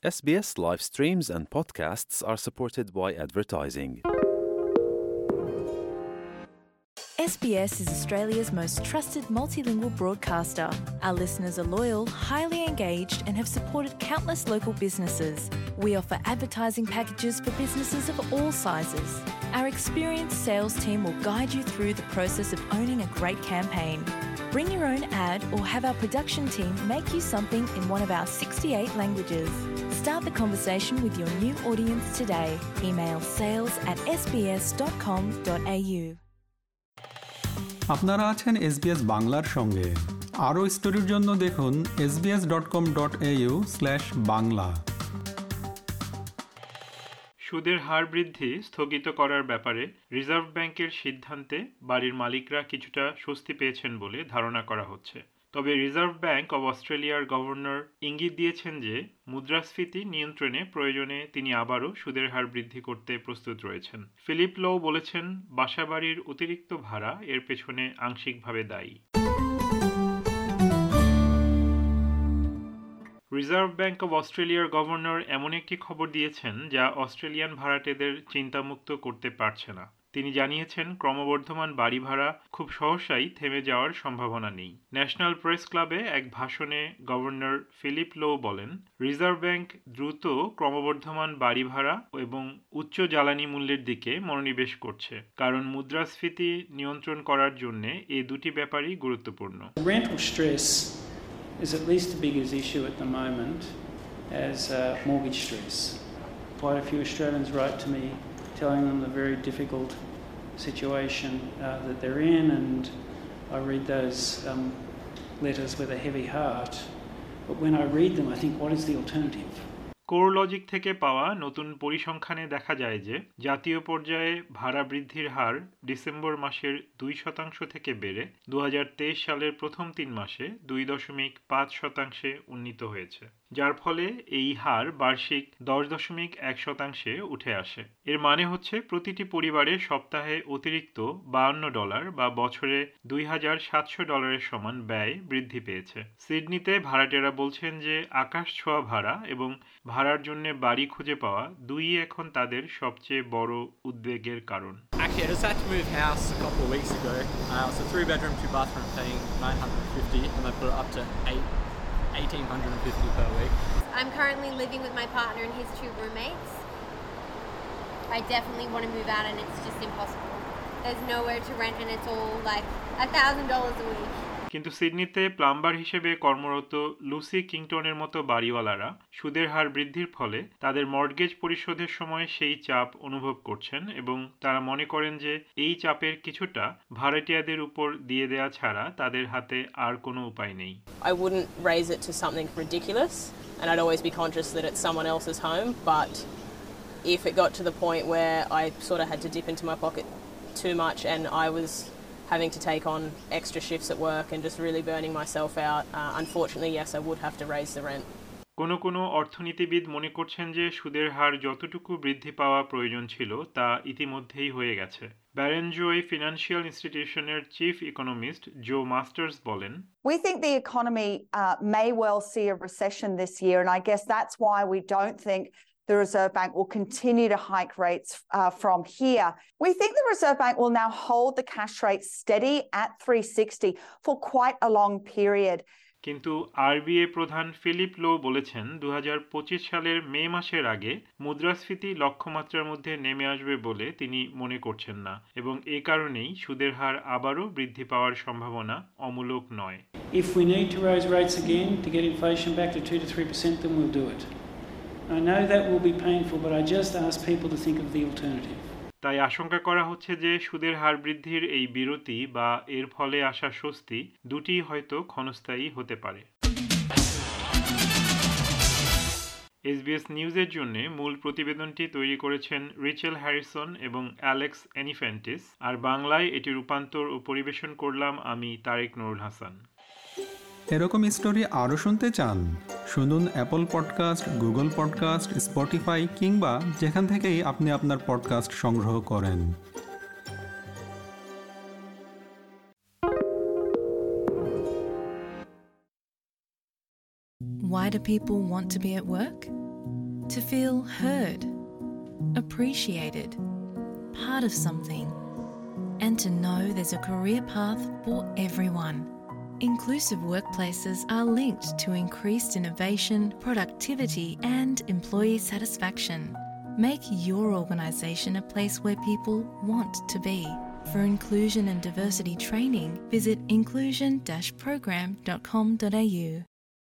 SBS live streams and podcasts are supported by advertising. SBS is Australia's most trusted multilingual broadcaster. Our listeners are loyal, highly engaged, and have supported countless local businesses. We offer advertising packages for businesses of all sizes. Our experienced sales team will guide you through the process of owning a great campaign. Bring your own ad or have our production team make you something in one of our 68 languages. Start the conversation with your new audience today. Email sales@sbs.com.au. আপনারা আছেন SBS বাংলার সঙ্গে। আরও স্টোরির জন্য দেখুন sbs.com.au/bangla। সুদের হার বৃদ্ধি স্থগিত করার ব্যাপারে রিজার্ভ ব্যাংকের সিদ্ধান্তে বাড়ির মালিকরা কিছুটা স্বস্তি পেয়েছেন বলে ধারণা করা হচ্ছে। তবে রিজার্ভ ব্যাংক অব অস্ট্রেলিয়ার গভর্নর ইঙ্গিত দিয়েছেন যে মুদ্রাস্ফীতি নিয়ন্ত্রণে প্রয়োজনে তিনি আবারও সুদের হার বৃদ্ধি করতে প্রস্তুত রয়েছেন। ফিলিপ লো বলেছেন, বাসাবাড়ির অতিরিক্ত ভাড়া এর পেছনে আংশিকভাবে দায়ী। রিজার্ভ ব্যাংক অব অস্ট্রেলিয়ার গভর্নর এমন একটি খবর দিয়েছেন যা অস্ট্রেলিয়ান ভাড়াটেদের চিন্তামুক্ত করতে পারছে না। তিনি জানিয়েছেন, ক্রমবর্ধমান বাড়ি ভাড়া খুব সহসাই থেমে যাওয়ার সম্ভাবনা নেই। ন্যাশনাল প্রেস ক্লাবে এক ভাষণে গভর্নর ফিলিপ লো বলেন, রিজার্ভ ব্যাংক দ্রুত ক্রমবর্ধমান বাড়ি ভাড়া এবং উচ্চ জ্বালানি মূল্যের দিকে মনোনিবেশ করছে, কারণ মুদ্রাস্ফীতি নিয়ন্ত্রণ করার জন্য এই দুটি ব্যাপারই গুরুত্বপূর্ণ। Rental stress is at least as big an issue at the moment as mortgage stress. Quite a few Australians write to me telling them the very difficult situation that they're in, and I read those letters with a heavy heart. But when I read them, I think, what is the alternative? কোরলজিক থেকে পাওয়া নতুন পরিসংখ্যানে দেখা যায় যে জাতীয় পর্যায়ে ভাড়া বৃদ্ধির হার ডিসেম্বর মাসের 2% থেকে বেড়ে 2023 সালের প্রথম 3 মাসে 2.5% উন্নীত হয়েছে, যার ফলে এই হার বার্ষিক 10.1% উঠে আসে। এর মানে হচ্ছে প্রতিটি পরিবারে সপ্তাহে অতিরিক্ত $52 বা বছরে $2,700 সমান ব্যয় বৃদ্ধি পেয়েছে। সিডনিতে ভাড়াটেরা বলছেন যে আকাশ ছোঁয়া ভাড়া এবং ভাড়ার জন্য বাড়ি খুঁজে পাওয়া দুই এখন তাদের সবচেয়ে বড় উদ্বেগের কারণ। Actually, I just had to move house a couple of weeks ago. It's a 3-bedroom, 2-bathroom paying $950, and they put it up to $1,850 per week. I'm currently living with my partner and his 2 roommates. I definitely want to move out and it's just impossible. There's nowhere to rent and it's all like $1,000 a week. কিন্তু সিডনিতে plumber হিসেবে কর্মরত Lucy কিংটনের মতো বাড়িওয়ালারা সুদের হার বৃদ্ধির ফলে তাদের mortgage পরিশোধের সময় সেই চাপ অনুভব করছেন এবং তারা মনে করেন যে এই চাপের কিছুটা ভাড়াটিয়াদের উপর দিয়ে দেয়া ছাড়া তাদের হাতে আর কোনো উপায় নেই। I wouldn't raise it to something ridiculous and I'd always be conscious that it's someone else's home, but if it got to the point where I sort of had to dip into my pocket too much and I was having to take on extra shifts at work and just really burning myself out, unfortunately, yes, I would have to raise the rent. কোনো অর্থনীতিবিদ মনে করছেন যে সুদের হার যতটুকু বৃদ্ধি পাওয়া প্রয়োজন ছিল তা ইতিমধ্যেই হয়ে গেছে। ব্যারেনজোই ফিনান্সিয়াল ইনস্টিটিউশনের চিফ ইকোনমিস্ট জো মাস্টার্স বলেন, We think the economy may well see a recession this year, and I guess that's why we don't think the Reserve Bank will continue to hike rates from here. We think the Reserve Bank will now hold the cash rate steady at 360 for quite a long period. কিন্তু RBA প্রধান Philip Lowe বলেছেন 2025 সালের মে মাসের আগে মুদ্রাস্ফীতি লক্ষ্যমাত্রার মধ্যে নেমে আসবে বলে তিনি মনে করছেন না এবং এই কারণেই সুদের হার আবারও বৃদ্ধি পাওয়ার সম্ভাবনা অমূলক নয়। If we need to raise rates again to get inflation back to 2 to 3%, then we'll do it. I know that will be painful, but I just ask people to think of the alternative. তাই আশঙ্কা করা হচ্ছে যে সুদের হার বৃদ্ধির এই বিরতি বা এর ফলে আসা স্বস্তি দুটিই হয়তো ক্ষণস্থায়ী হতে পারে। SBS নিউজের জন্য মূল প্রতিবেদনটি তৈরি করেছেন রিচেল হ্যারিসন এবং অ্যালেক্স এনিফ্যান্টিস, আর বাংলায় এটি রূপান্তর ও পরিবেশন করলাম আমি তারেক নুরুল হাসান। এরকম স্টোরি আরও শুনতে চান? শুনুন Apple podcast, Google podcast, Spotify কিংবা যেখান থেকেই আপনি আপনার পডকাস্ট সংগ্রহ করেন। Why do people want to be at work? To feel heard, appreciated, part of something, and to know there's a career path for everyone. Inclusive workplaces are linked to increased innovation, productivity, and employee satisfaction. Make your organisation a place where people want to be. For inclusion and diversity training, visit inclusion-program.com.au.